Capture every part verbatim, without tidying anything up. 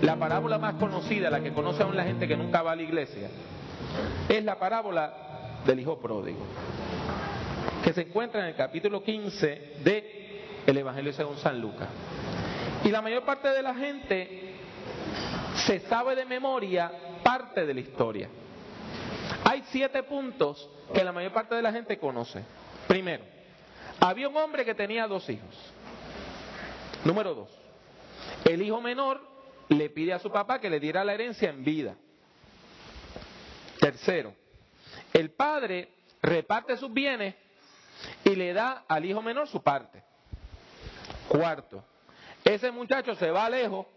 La parábola más conocida, la que conoce aún la gente que nunca va a la iglesia, es la parábola del hijo pródigo, que se encuentra en el capítulo quince del Evangelio según San Lucas. Y la mayor parte de la gente se sabe de memoria parte de la historia. Hay siete puntos que la mayor parte de la gente conoce. Primero, había un hombre que tenía dos hijos. Número dos, el hijo menor le pide a su papá que le diera la herencia en vida. Tercero, el padre reparte sus bienes y le da al hijo menor su parte. Cuarto, ese muchacho se va lejos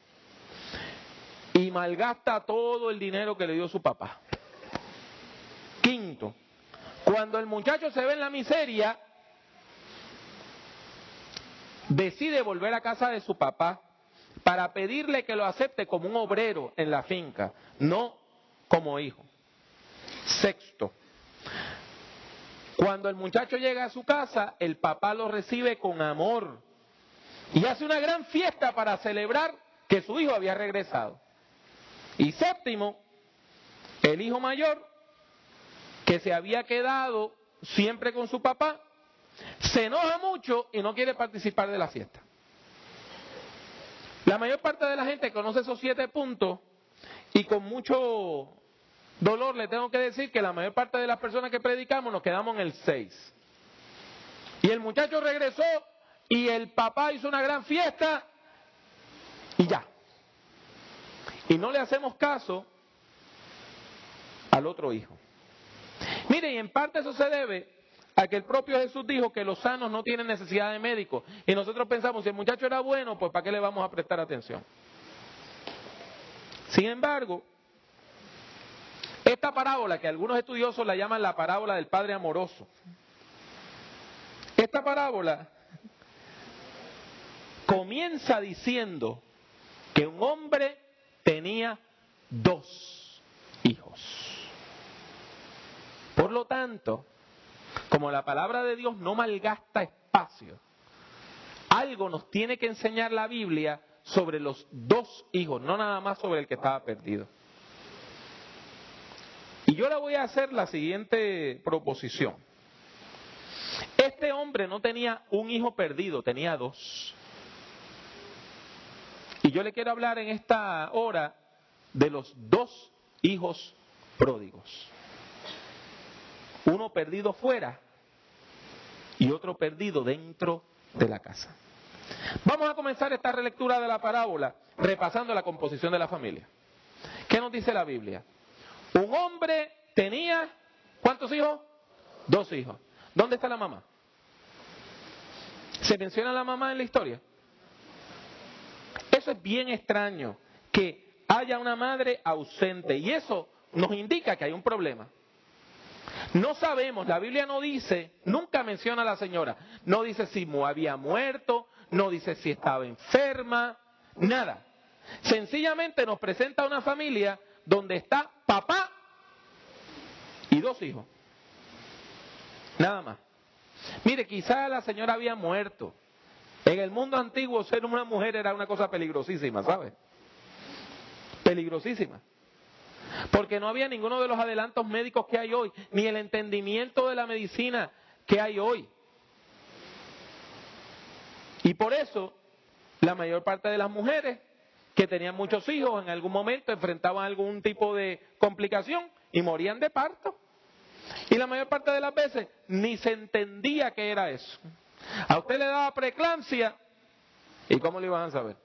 y malgasta todo el dinero que le dio su papá. Quinto, cuando el muchacho se ve en la miseria, decide volver a casa de su papá para pedirle que lo acepte como un obrero en la finca, no como hijo. Sexto, cuando el muchacho llega a su casa, el papá lo recibe con amor y hace una gran fiesta para celebrar que su hijo había regresado. Y séptimo, el hijo mayor, que se había quedado siempre con su papá, se enoja mucho y no quiere participar de la fiesta. La mayor parte de la gente conoce esos siete puntos y con mucho dolor le tengo que decir que la mayor parte de las personas que predicamos nos quedamos en el seis. Y el muchacho regresó y el papá hizo una gran fiesta y ya. Y no le hacemos caso al otro hijo. Mire, y en parte eso se debe a que el propio Jesús dijo que los sanos no tienen necesidad de médico. Y nosotros pensamos, si el muchacho era bueno, pues ¿para qué le vamos a prestar atención? Sin embargo, esta parábola, que algunos estudiosos la llaman la parábola del padre amoroso, esta parábola comienza diciendo que un hombre tenía dos hijos. Por lo tanto, como la palabra de Dios no malgasta espacio, algo nos tiene que enseñar la Biblia sobre los dos hijos, no nada más sobre el que estaba perdido. Y yo le voy a hacer la siguiente proposición. Este hombre no tenía un hijo perdido, tenía dos. Y yo le quiero hablar en esta hora de los dos hijos pródigos. Uno perdido fuera y otro perdido dentro de la casa. Vamos a comenzar esta relectura de la parábola repasando la composición de la familia. ¿Qué nos dice la Biblia? Un hombre tenía, ¿cuántos hijos? Dos hijos. ¿Dónde está la mamá? ¿Se menciona la mamá en la historia? Eso es bien extraño, que haya una madre ausente, y eso nos indica que hay un problema. No sabemos, la Biblia no dice, nunca menciona a la señora, no dice si había muerto, no dice si estaba enferma, nada. Sencillamente nos presenta una familia donde está papá y dos hijos. Nada más. Mire, quizá la señora había muerto. En el mundo antiguo ser una mujer era una cosa peligrosísima, ¿sabe? Peligrosísima. Porque no había ninguno de los adelantos médicos que hay hoy, ni el entendimiento de la medicina que hay hoy. Y por eso, la mayor parte de las mujeres que tenían muchos hijos en algún momento enfrentaban algún tipo de complicación y morían de parto. Y la mayor parte de las veces ni se entendía qué era eso. A usted le daba preeclampsia, ¿y cómo le iban a saber?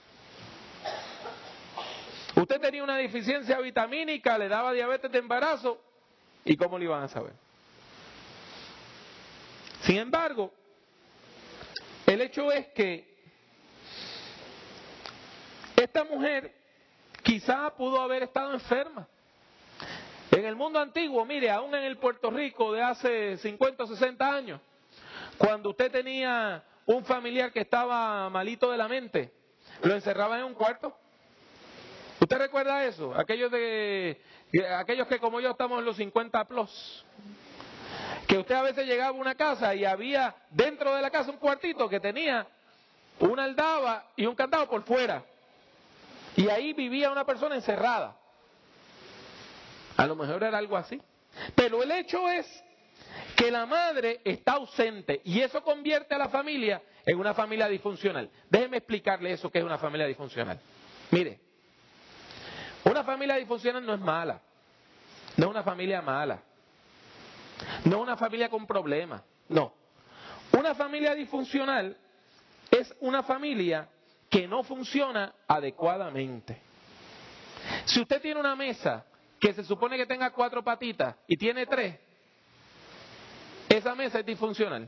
Usted tenía una deficiencia vitamínica, le daba diabetes de embarazo, ¿y cómo le iban a saber? Sin embargo, el hecho es que esta mujer quizá pudo haber estado enferma. En el mundo antiguo, mire, aún en el Puerto Rico de hace cincuenta o sesenta años, cuando usted tenía un familiar que estaba malito de la mente, lo encerraban en un cuarto. ¿Usted recuerda eso? Aquellos de aquellos que como yo estamos en los cincuenta plus. Que usted a veces llegaba a una casa y había dentro de la casa un cuartito que tenía una aldaba y un candado por fuera. Y ahí vivía una persona encerrada. A lo mejor era algo así. Pero el hecho es que la madre está ausente y eso convierte a la familia en una familia disfuncional. Déjeme explicarle eso que es una familia disfuncional. Mire, una familia disfuncional no es mala, no es una familia mala, no es una familia con problemas, no. Una familia disfuncional es una familia que no funciona adecuadamente. Si usted tiene una mesa que se supone que tenga cuatro patitas y tiene tres, esa mesa es disfuncional.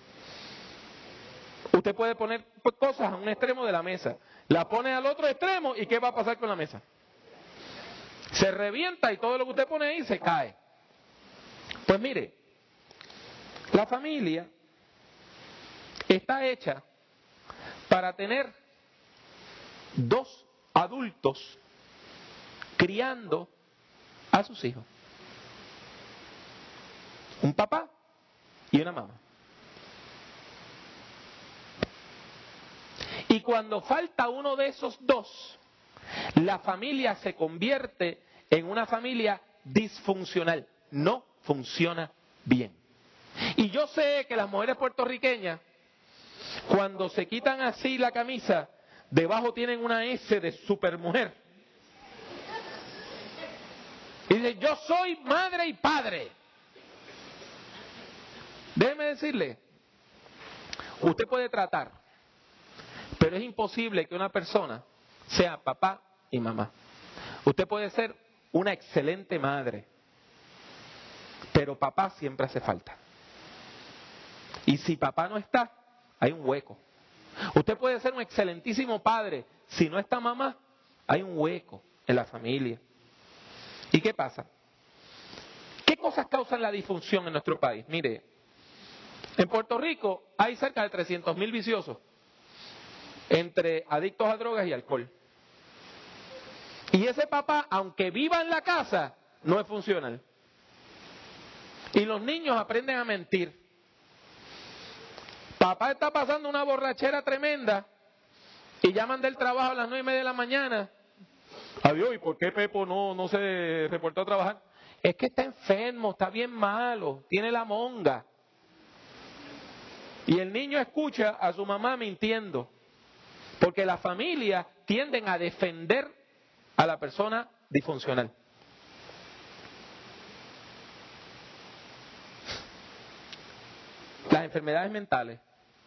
Usted puede poner cosas a un extremo de la mesa, la pone al otro extremo y ¿qué va a pasar con la mesa? Se revienta y todo lo que usted pone ahí se cae. Pues mire, la familia está hecha para tener dos adultos criando a sus hijos. Un papá y una mamá. Y cuando falta uno de esos dos, la familia se convierte en una familia disfuncional. No funciona bien. Y yo sé que las mujeres puertorriqueñas, cuando se quitan así la camisa, debajo tienen una S de supermujer. Y dicen, yo soy madre y padre. Déjeme decirle, usted puede tratar, pero es imposible que una persona sea papá y mamá. Usted puede ser una excelente madre, pero papá siempre hace falta. Y si papá no está, hay un hueco. Usted puede ser un excelentísimo padre, si no está mamá, hay un hueco en la familia. ¿Y qué pasa? ¿Qué cosas causan la disfunción en nuestro país? Mire, en Puerto Rico hay cerca de trescientos mil viciosos, entre adictos a drogas y alcohol. Y ese papá, aunque viva en la casa, no es funcional. Y los niños aprenden a mentir. Papá está pasando una borrachera tremenda y llaman del trabajo a las nueve y media de la mañana. Adiós, ¿y por qué Pepo no, no se reportó a trabajar? Es que está enfermo, está bien malo, tiene la monga. Y el niño escucha a su mamá mintiendo. Porque las familias tienden a defender a la persona disfuncional. Las enfermedades mentales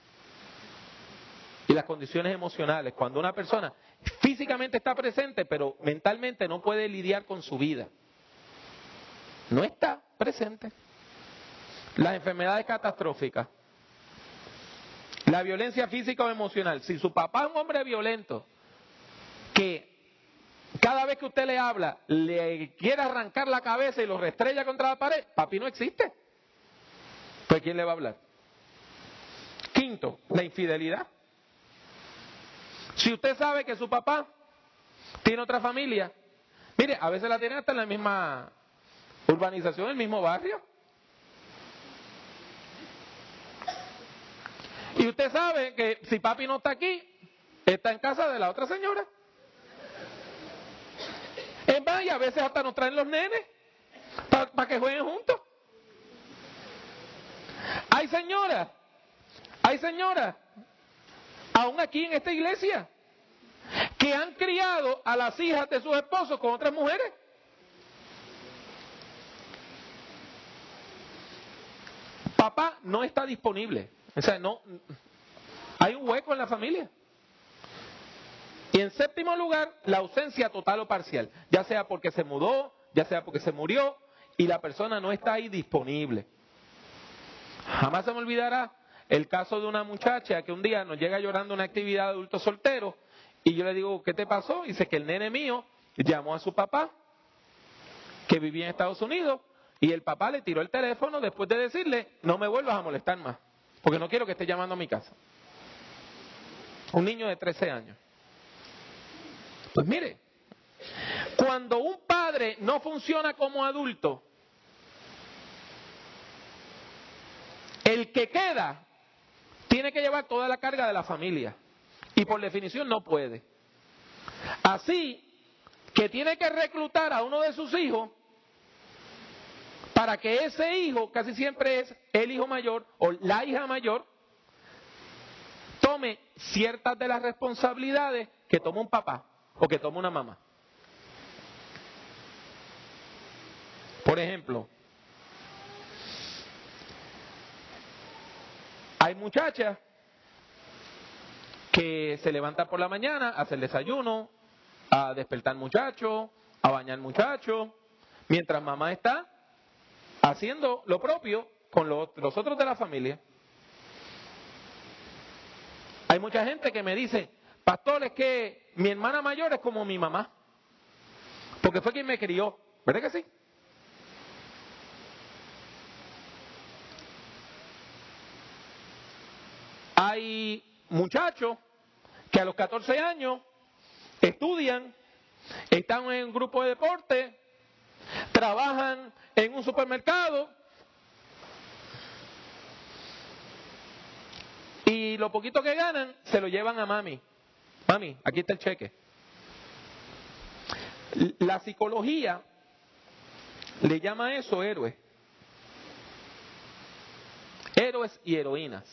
y las condiciones emocionales, cuando una persona físicamente está presente, pero mentalmente no puede lidiar con su vida. No está presente. Las enfermedades catastróficas. La violencia física o emocional. Si su papá es un hombre violento, que cada vez que usted le habla, le quiere arrancar la cabeza y lo restrella contra la pared, papi no existe. Pues ¿quién le va a hablar? Quinto, la infidelidad. Si usted sabe que su papá tiene otra familia, mire, a veces la tiene hasta en la misma urbanización, en el mismo barrio. Y usted sabe que si papi no está aquí, está en casa de la otra señora. Es más, y a veces hasta nos traen los nenes para pa que jueguen juntos. Hay señoras, hay señoras, aún aquí en esta iglesia, que han criado a las hijas de sus esposos con otras mujeres. Papá no está disponible. O sea, no, hay un hueco en la familia. Y en séptimo lugar, la ausencia total o parcial, ya sea porque se mudó, ya sea porque se murió y la persona no está ahí disponible. Jamás se me olvidará el caso de una muchacha que un día nos llega llorando a una actividad de adultos solteros y yo le digo, ¿qué te pasó? Y dice que el nene mío llamó a su papá, que vivía en Estados Unidos, y el papá le tiró el teléfono después de decirle, no me vuelvas a molestar más, porque no quiero que esté llamando a mi casa. Un niño de trece años. Pues mire, cuando un padre no funciona como adulto, el que queda tiene que llevar toda la carga de la familia. Y por definición no puede. Así que tiene que reclutar a uno de sus hijos para que ese hijo, casi siempre es el hijo mayor o la hija mayor, tome ciertas de las responsabilidades que toma un papá o que toma una mamá. Por ejemplo, hay muchachas que se levantan por la mañana a hacer desayuno, a despertar muchachos, a bañar muchachos, mientras mamá está haciendo lo propio con los, los otros de la familia. Hay mucha gente que me dice, pastor, es que mi hermana mayor es como mi mamá, porque fue quien me crió, ¿verdad que sí? Hay muchachos que a los catorce años estudian, están en un grupo de deporte, trabajan en un supermercado y lo poquito que ganan se lo llevan a mami. Mami, aquí está el cheque. La psicología le llama a eso héroes. Héroes y heroínas.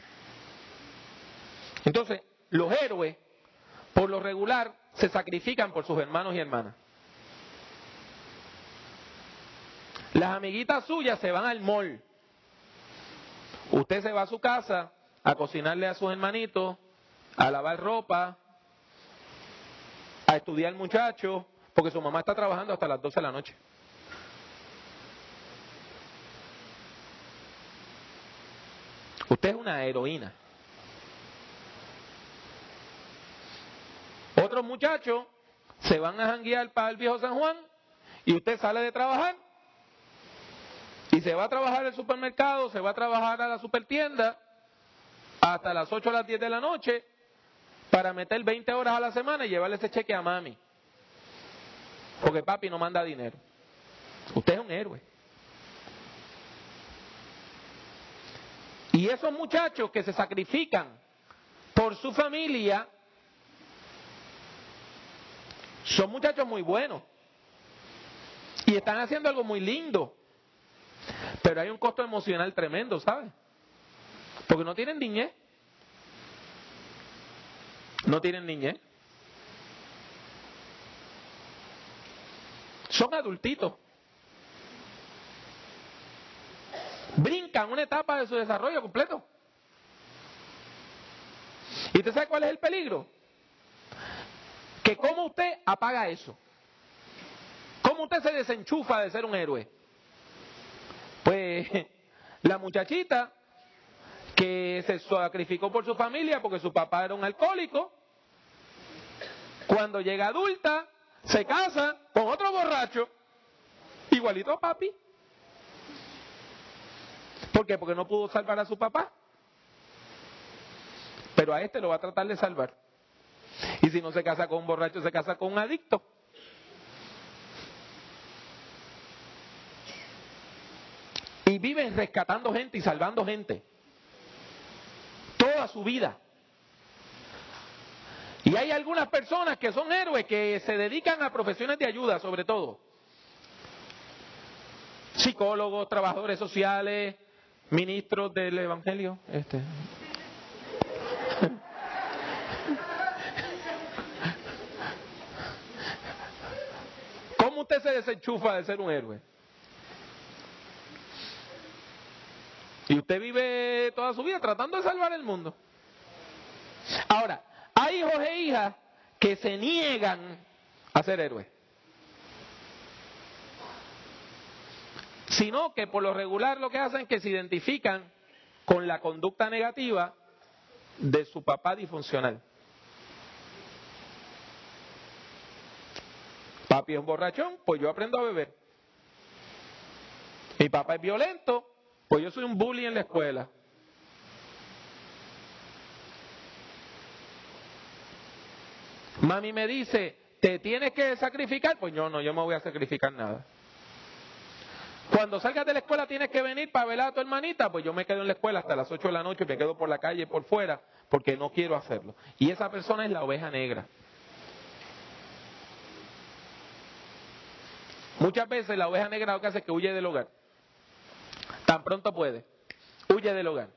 Entonces, los héroes, por lo regular, se sacrifican por sus hermanos y hermanas. Las amiguitas suyas se van al mall. Usted se va a su casa a cocinarle a sus hermanitos, a lavar ropa, a estudiar muchachos, porque su mamá está trabajando hasta las doce de la noche. Usted es una heroína. Otros muchachos se van a janguear para el viejo San Juan y usted sale de trabajar y se va a trabajar al supermercado, se va a trabajar a la supertienda hasta las ocho o las diez de la noche para meter veinte horas a la semana y llevarle ese cheque a mami. Porque papi no manda dinero. Usted es un héroe. Y esos muchachos que se sacrifican por su familia son muchachos muy buenos y están haciendo algo muy lindo, pero hay un costo emocional tremendo, ¿sabes? Porque no tienen niñez. No tienen niñez. Son adultitos. Brincan una etapa de su desarrollo completo. ¿Y usted sabe cuál es el peligro? Que cómo usted apaga eso. ¿Cómo usted se desenchufa de ser un héroe? Pues la muchachita que se sacrificó por su familia porque su papá era un alcohólico, cuando llega adulta, se casa con otro borracho, igualito a papi. ¿Por qué? Porque no pudo salvar a su papá. Pero a este lo va a tratar de salvar. Y si no se casa con un borracho, se casa con un adicto. Y viven rescatando gente y salvando gente. Toda su vida. Y hay algunas personas que son héroes que se dedican a profesiones de ayuda, sobre todo. Psicólogos, trabajadores sociales, ministros del evangelio. Este. ¿Cómo usted se desenchufa de ser un héroe? Y usted vive toda su vida tratando de salvar el mundo. Ahora, hay hijos e hijas que se niegan a ser héroes. Sino que por lo regular lo que hacen es que se identifican con la conducta negativa de su papá disfuncional. Papi es un borrachón, pues yo aprendo a beber. Mi papá es violento, pues yo soy un bully en la escuela. Mami me dice, ¿te tienes que sacrificar? Pues yo no, yo me voy a sacrificar nada. Cuando salgas de la escuela tienes que venir para velar a tu hermanita, pues yo me quedo en la escuela hasta las ocho de la noche y me quedo por la calle por fuera porque no quiero hacerlo. Y esa persona es la oveja negra. Muchas veces la oveja negra lo que hace es que huye del hogar. Tan pronto puede, huye del hogar.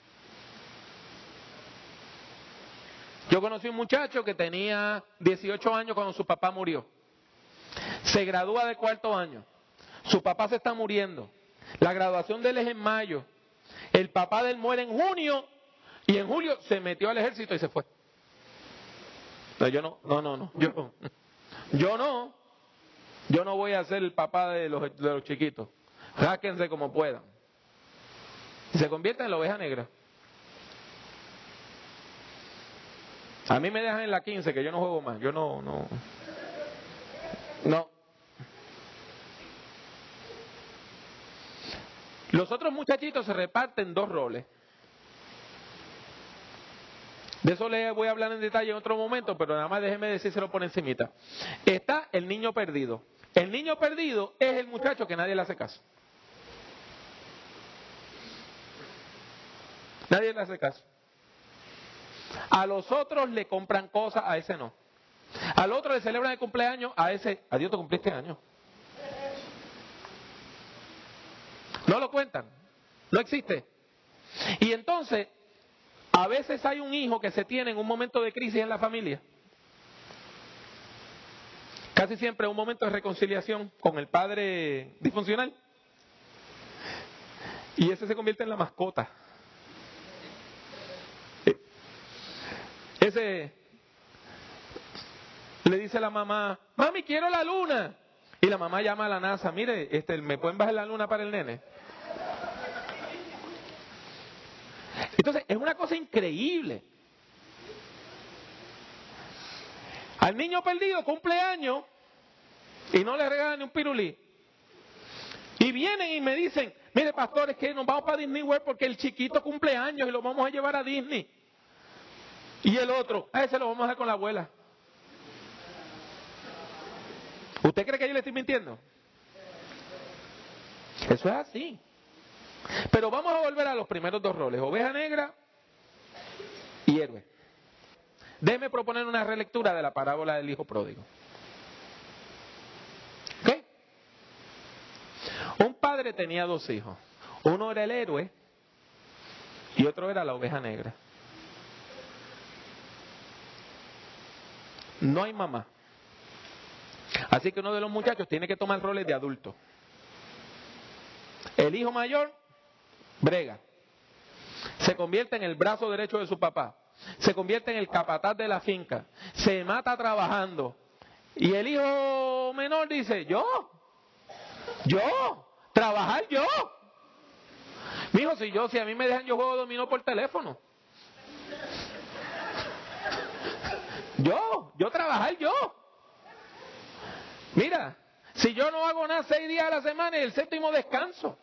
Yo conocí un muchacho que tenía dieciocho años cuando su papá murió. Se gradúa de cuarto año. Su papá se está muriendo. La graduación de él es en mayo. El papá de él muere en junio y en julio se metió al ejército y se fue. No, yo no, no, no, no. Yo, yo no. Yo no voy a ser el papá de los, de los chiquitos. Ráquense como puedan. Y se convierte en la oveja negra. A mí me dejan en la quince, que yo no juego más. Yo no, no. No. Los otros muchachitos se reparten dos roles. De eso les voy a hablar en detalle en otro momento, pero nada más déjeme decírselo por encimita. Está el niño perdido. El niño perdido es el muchacho que nadie le hace caso. Nadie le hace caso. A los otros le compran cosas, a ese no. Al otro le celebran el cumpleaños, a ese, adiós, te cumpliste año. No lo cuentan, no existe. Y entonces, a veces hay un hijo que se tiene en un momento de crisis en la familia. Casi siempre un momento de reconciliación con el padre disfuncional. Y ese se convierte en la mascota. Ese le dice a la mamá, mami, quiero la luna. Y la mamá llama a la NASA, mire, este, ¿me pueden bajar la luna para el nene? Entonces, es una cosa increíble. Al niño perdido cumpleaños y no le regalan ni un pirulí. Y vienen y me dicen, mire, pastor, es que nos vamos para Disney World porque el chiquito cumpleaños y lo vamos a llevar a Disney. Y el otro, a ese lo vamos a dejar con la abuela. ¿Usted cree que yo le estoy mintiendo? Eso es así. Pero vamos a volver a los primeros dos roles, oveja negra y héroe. Déjeme proponer una relectura de la parábola del hijo pródigo. ¿Ok? Un padre tenía dos hijos. Uno era el héroe y otro era la oveja negra. No hay mamá. Así que uno de los muchachos tiene que tomar roles de adulto. El hijo mayor brega. Se convierte en el brazo derecho de su papá. Se convierte en el capataz de la finca. Se mata trabajando. Y el hijo menor dice, yo, yo, trabajar yo. Mijo, si yo, si a mí me dejan, yo juego dominó por teléfono. Yo, yo trabajar yo. Mira, si yo no hago nada seis días a la semana y el séptimo descanso.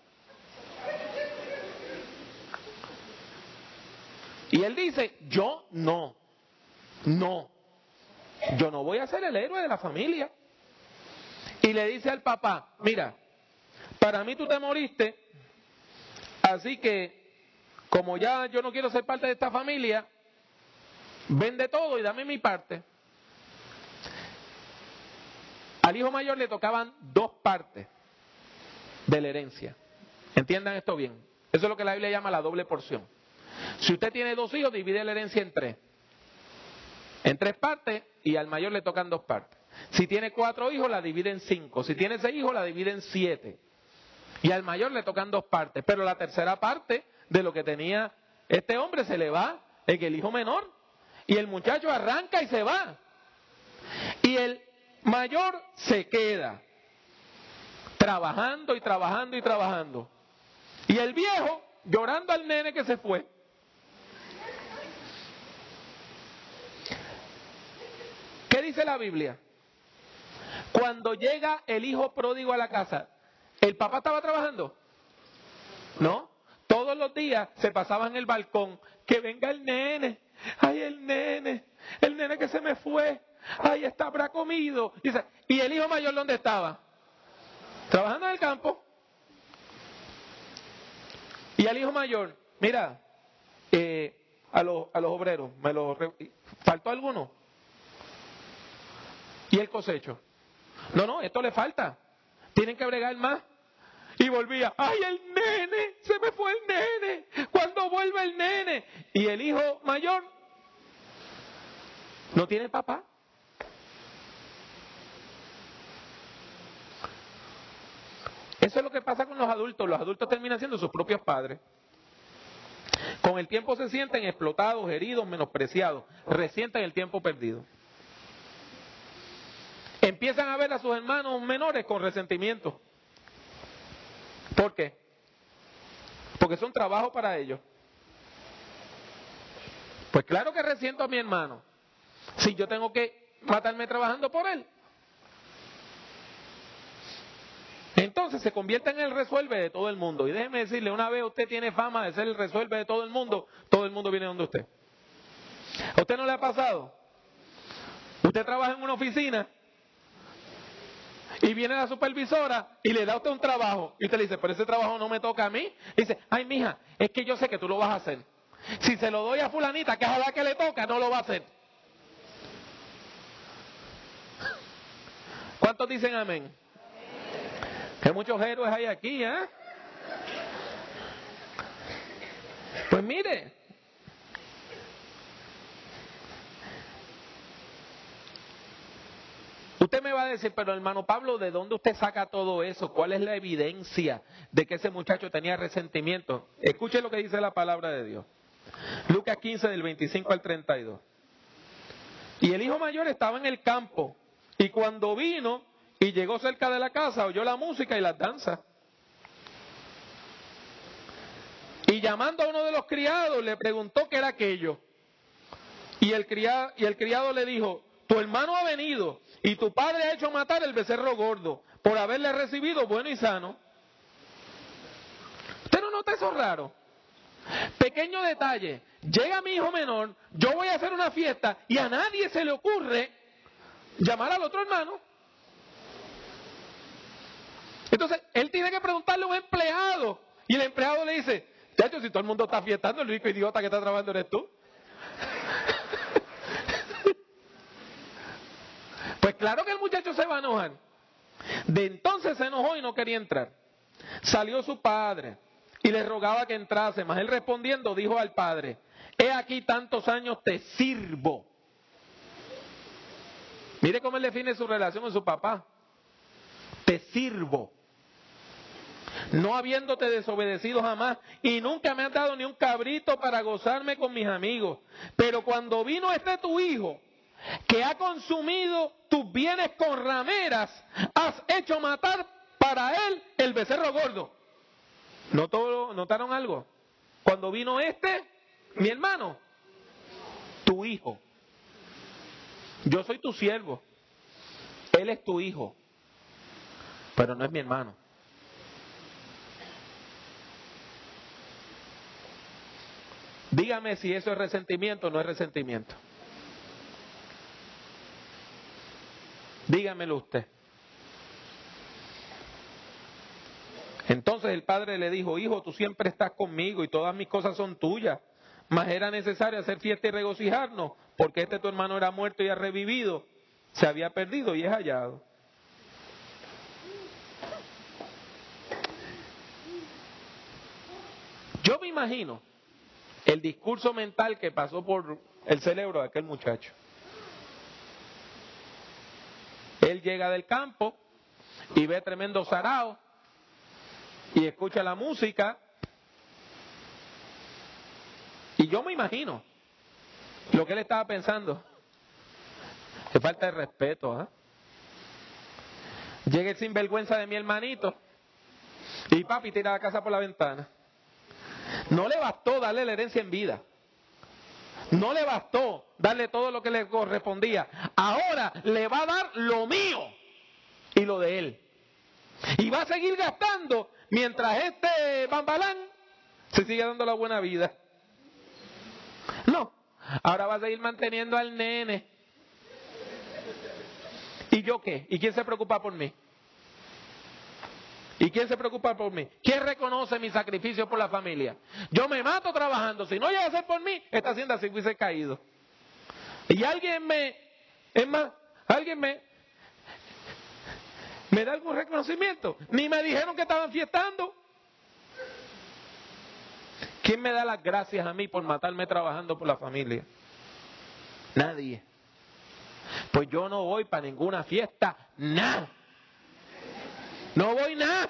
Y él dice, yo no, no, yo no voy a ser el héroe de la familia. Y le dice al papá, mira, para mí tú te moriste, así que como ya yo no quiero ser parte de esta familia, vende todo y dame mi parte. Al hijo mayor le tocaban dos partes de la herencia. Entiendan esto bien. Eso es lo que la Biblia llama la doble porción. Si usted tiene dos hijos, divide la herencia en tres. En tres partes y al mayor le tocan dos partes. Si tiene cuatro hijos, la divide en cinco. Si tiene seis hijos, la divide en siete. Y al mayor le tocan dos partes. Pero la tercera parte de lo que tenía este hombre se le va en el hijo menor. Y el muchacho arranca y se va. Y el mayor se queda trabajando y trabajando y trabajando. Y el viejo llorando al nene que se fue. ¿Qué dice la Biblia? Cuando llega el hijo pródigo a la casa, ¿el papá estaba trabajando? No. Todos los días se pasaba en el balcón. Que venga el nene. Ay, el nene. El nene que se me fue. Ay, está habrá comido. Dice, ¿y el hijo mayor dónde estaba? Trabajando en el campo. Y al hijo mayor, mira, eh, a, los, a los obreros, ¿me lo faltó alguno? ¿Y el cosecho? No, no, esto le falta. Tienen que bregar más. Y volvía, ¡ay, el nene! ¡Se me fue el nene! ¿Cuándo vuelve el nene? Y el hijo mayor no tiene papá. Eso es lo que pasa con los adultos. Los adultos terminan siendo sus propios padres. Con el tiempo se sienten explotados, heridos, menospreciados. Resienten el tiempo perdido. Empiezan a ver a sus hermanos menores con resentimiento. ¿Por qué? Porque es un trabajo para ellos. Pues claro que resiento a mi hermano. Si yo tengo que matarme trabajando por él. Entonces se convierte en el resuelve de todo el mundo. Y déjeme decirle, una vez usted tiene fama de ser el resuelve de todo el mundo, todo el mundo viene donde usted. ¿A usted no le ha pasado? Usted trabaja en una oficina y viene la supervisora y le da a usted un trabajo. Y usted le dice, pero ese trabajo no me toca a mí. Y dice, ay mija, es que yo sé que tú lo vas a hacer. Si se lo doy a fulanita, que es a la que le toca, no lo va a hacer. ¿Cuántos dicen amén? Que muchos héroes hay aquí, ¿eh? Pues mire, usted me va a decir, pero hermano Pablo, ¿de dónde usted saca todo eso? ¿Cuál es la evidencia de que ese muchacho tenía resentimiento? Escuche lo que dice la palabra de Dios. Lucas quince, del veinticinco al treinta y dos. Y el hijo mayor estaba en el campo, y cuando vino y llegó cerca de la casa, oyó la música y las danzas. Y llamando a uno de los criados, le preguntó qué era aquello. Y el criado, y el criado le dijo, tu hermano ha venido, y tu padre ha hecho matar el becerro gordo, por haberle recibido bueno y sano. ¿Usted no nota eso raro? Pequeño detalle, llega mi hijo menor, yo voy a hacer una fiesta, y a nadie se le ocurre llamar al otro hermano. Entonces, él tiene que preguntarle a un empleado, y el empleado le dice, chacho, si todo el mundo está fiestando, el único idiota que está trabajando eres tú. Pues claro que el muchacho se va a enojar. De entonces se enojó y no quería entrar. Salió su padre y le rogaba que entrase, mas él respondiendo dijo al padre, he aquí tantos años te sirvo. Mire cómo él define su relación con su papá. Te sirvo, no habiéndote desobedecido jamás, y nunca me has dado ni un cabrito para gozarme con mis amigos. Pero cuando vino este tu hijo, que ha consumido tus bienes con rameras, has hecho matar para él el becerro gordo. ¿Notó, ¿Notaron algo? Cuando vino este, mi hermano, tu hijo. Yo soy tu siervo, él es tu hijo, pero no es mi hermano. Dígame si eso es resentimiento o no es resentimiento. Dígamelo usted. Entonces el padre le dijo, hijo, tú siempre estás conmigo y todas mis cosas son tuyas, mas era necesario hacer fiesta y regocijarnos, porque este tu hermano era muerto y ha revivido, se había perdido y es hallado. Yo me imagino el discurso mental que pasó por el cerebro de aquel muchacho. Él llega del campo y ve tremendo sarao y escucha la música. Y yo me imagino lo que él estaba pensando. Qué falta de respeto, ¿eh? Llega el sinvergüenza de mi hermanito y papi tira la casa por la ventana. No le bastó darle la herencia en vida. No le bastó darle todo lo que le correspondía. Ahora le va a dar lo mío y lo de él. Y va a seguir gastando mientras este bambalán se sigue dando la buena vida. No, ahora va a seguir manteniendo al nene. ¿Y yo qué? ¿Y quién se preocupa por mí? ¿Y quién se preocupa por mí? ¿Quién reconoce mi sacrificio por la familia? Yo me mato trabajando. Si no llega a ser por mí, esta hacienda se hubiese caído. Y alguien me, es más, alguien me, ¿Me da algún reconocimiento? Ni me dijeron que estaban fiestando. ¿Quién me da las gracias a mí por matarme trabajando por la familia? Nadie. Pues yo no voy para ninguna fiesta, nada. No voy nada.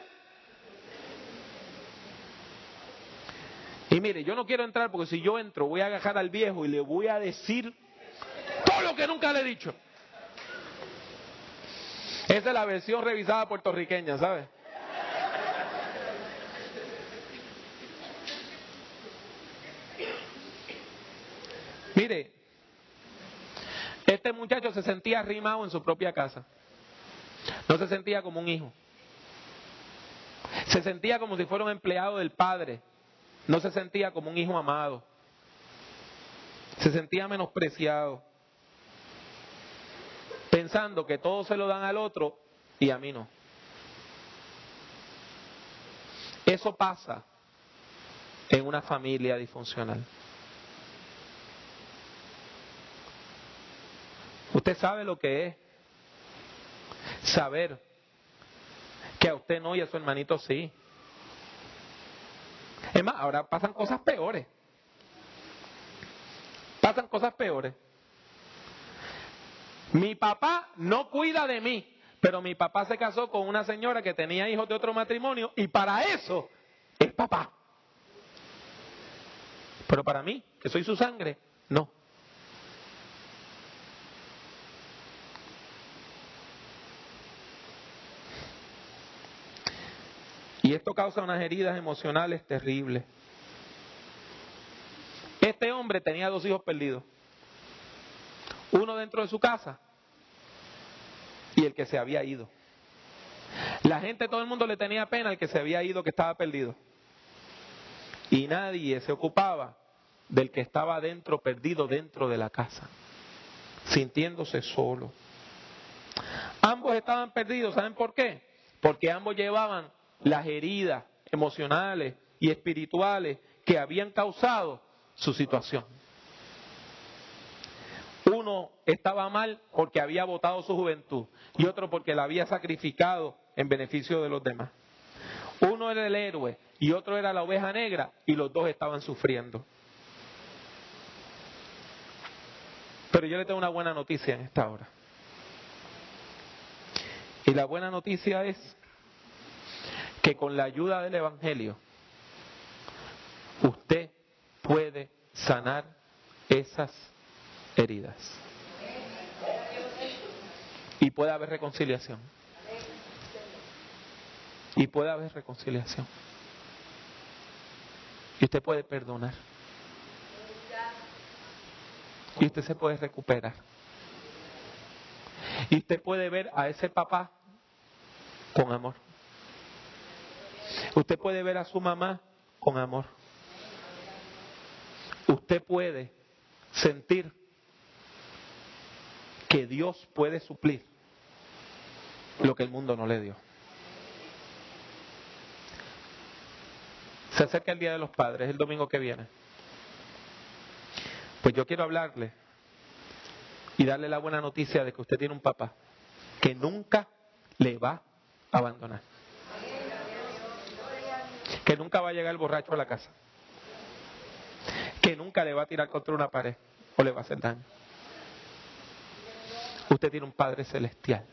Y mire, yo no quiero entrar porque si yo entro voy a agarrar al viejo y le voy a decir todo lo que nunca le he dicho. Esa es la versión revisada puertorriqueña, ¿sabes? Mire, este muchacho se sentía arrimado en su propia casa. No se sentía como un hijo. Se sentía como si fuera un empleado del padre. No se sentía como un hijo amado. Se sentía menospreciado. Pensando que todo se lo dan al otro y a mí no. Eso pasa en una familia disfuncional. Usted sabe lo que es saber que a usted no y a su hermanito sí. Es más, ahora pasan cosas peores. Pasan cosas peores. Mi papá no cuida de mí, pero mi papá se casó con una señora que tenía hijos de otro matrimonio y para eso es papá. Pero para mí, que soy su sangre, no. Y esto causa unas heridas emocionales terribles. Este hombre tenía dos hijos perdidos. Uno dentro de su casa y el que se había ido. La gente, todo el mundo le tenía pena al que se había ido, que estaba perdido. Y nadie se ocupaba del que estaba dentro, perdido dentro de la casa, sintiéndose solo. Ambos estaban perdidos, ¿saben por qué? Porque ambos llevaban las heridas emocionales y espirituales que habían causado su situación. Uno estaba mal porque había botado su juventud y otro porque la había sacrificado en beneficio de los demás. Uno era el héroe y otro era la oveja negra y los dos estaban sufriendo. Pero yo le tengo una buena noticia en esta hora. Y la buena noticia es que con la ayuda del Evangelio usted puede sanar esas heridas. Y puede haber reconciliación. Y puede haber reconciliación. Y usted puede perdonar. Y usted se puede recuperar. Y usted puede ver a ese papá con amor. Usted puede ver a su mamá con amor. Usted puede sentir que Dios puede suplir lo que el mundo no le dio. Se acerca el Día de los Padres, el domingo que viene. Pues yo quiero hablarle y darle la buena noticia de que usted tiene un papá que nunca le va a abandonar. Que nunca va a llegar el borracho a la casa. Que nunca le va a tirar contra una pared o le va a hacer daño. Usted tiene un Padre celestial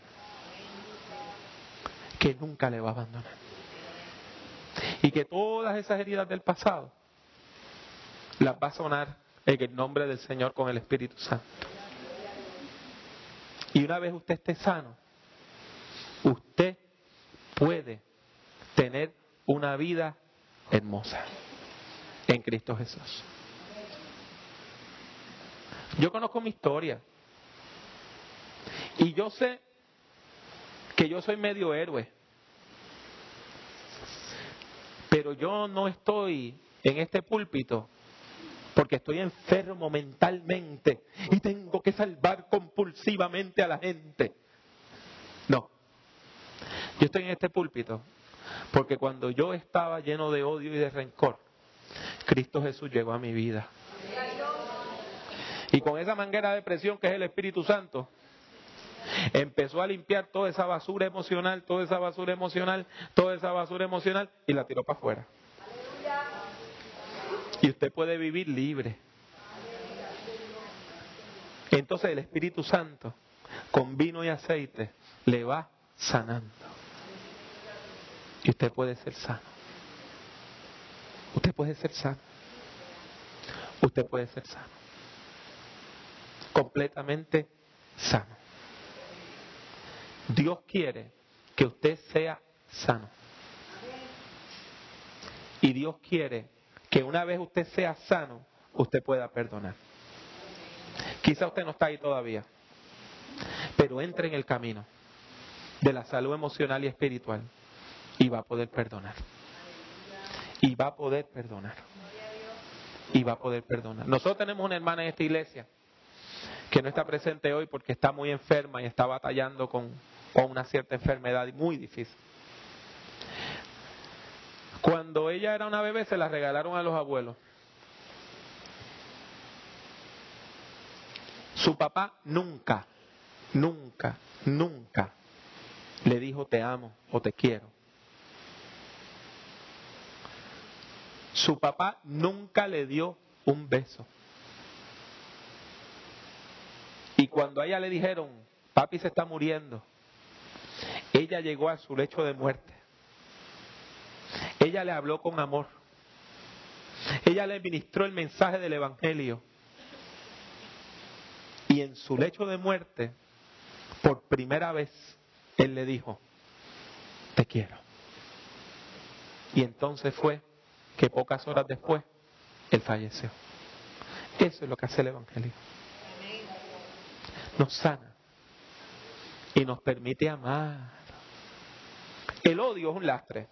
que nunca le va a abandonar. Y que todas esas heridas del pasado las va a sonar en el nombre del Señor con el Espíritu Santo. Y una vez usted esté sano, usted puede tener una vida hermosa en Cristo Jesús. Yo conozco mi historia y yo sé que yo soy medio héroe, pero yo no estoy en este púlpito porque estoy enfermo mentalmente y tengo que salvar compulsivamente a la gente. No, yo estoy en este púlpito porque cuando yo estaba lleno de odio y de rencor, Cristo Jesús llegó a mi vida. Y con esa manguera de presión que es el Espíritu Santo, Empezó a limpiar toda esa basura emocional, toda esa basura emocional, toda esa basura emocional y la tiró para afuera. Y usted puede vivir libre. Entonces el Espíritu Santo, con vino y aceite, le va sanando. Y usted puede ser sano. Usted puede ser sano. Usted puede ser sano. Completamente sano. Dios quiere que usted sea sano. Y Dios quiere que una vez usted sea sano, usted pueda perdonar. Quizá usted no está ahí todavía, pero entre en el camino de la salud emocional y espiritual y va a poder perdonar. Y va a poder perdonar. Y va a poder perdonar. Nosotros tenemos una hermana en esta iglesia que no está presente hoy porque está muy enferma y está batallando con, con una cierta enfermedad muy difícil. Cuando ella era una bebé se la regalaron a los abuelos. Su papá nunca, nunca, nunca le dijo te amo o te quiero. Su papá nunca le dio un beso. Y cuando a ella le dijeron, papi se está muriendo, ella llegó a su lecho de muerte. Ella le habló con amor. Ella le ministró el mensaje del Evangelio. Y en su lecho de muerte, por primera vez, él le dijo, te quiero. Y entonces fue que pocas horas después, él falleció. Eso es lo que hace el Evangelio. Nos sana y nos permite amar. El odio es un lastre.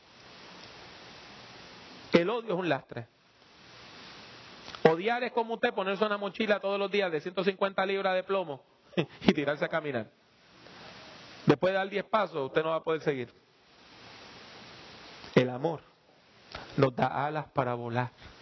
El odio es un lastre. Odiar es como usted ponerse una mochila todos los días de ciento cincuenta libras de plomo y tirarse a caminar. Después de dar diez pasos, usted no va a poder seguir. El amor nos da alas para volar.